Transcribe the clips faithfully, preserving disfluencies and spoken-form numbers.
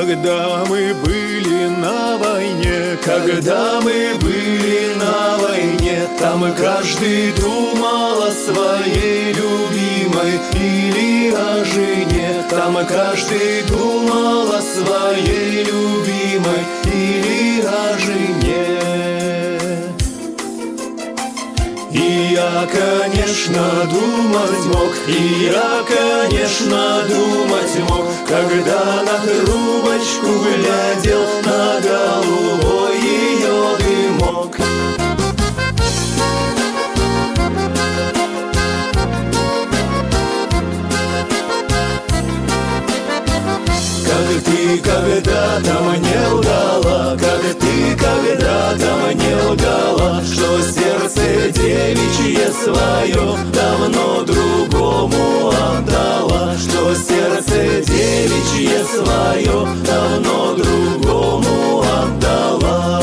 Когда мы были на войне, когда мы были на войне, там каждый думал о своей любимой или о жене. Там каждый думал о своей любимой или о жене. И я, конечно, думать мог, и я, конечно, думать мог, когда на трубочку глядел, на голубой ее дымок. Как ты когда-то мне лгала, как ты когда-то мне лгала, что сердце девичье свое давно другому отдала, что сердце девичье свое давно другому отдала.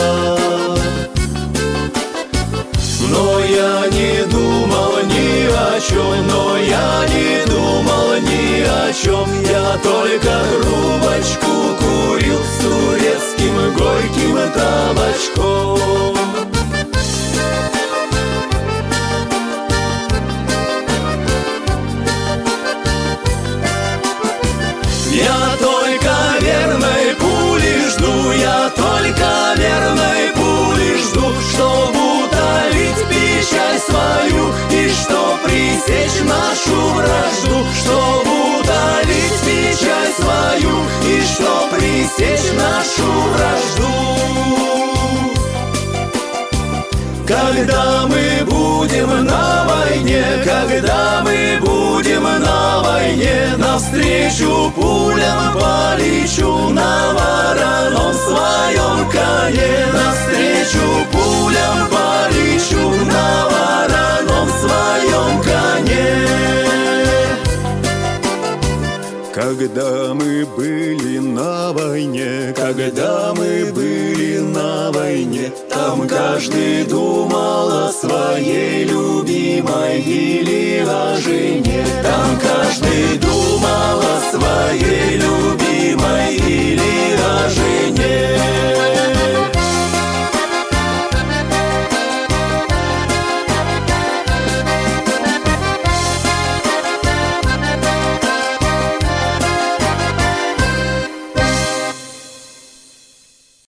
Но я не думал ни о чем, но я не думал ни о чем. Я только трубочку курил с турецким горьким табачком. Я только верной пули жду, я только верной пули жду, чтобы утолить печаль свою и чтоб пресечь нашу вражду, чтобы утолить печаль свою и чтоб пресечь нашу вражду. Когда мы будем на войне, когда мы будем на войне, навстречу пулям полечу на вороном своем коне. Навстречу пулям полечу на вороном своем коне. Когда мы были на войне, когда мы были на войне, там каждый думал о своей любимой или о жене. Там каждый думал о своей любимой или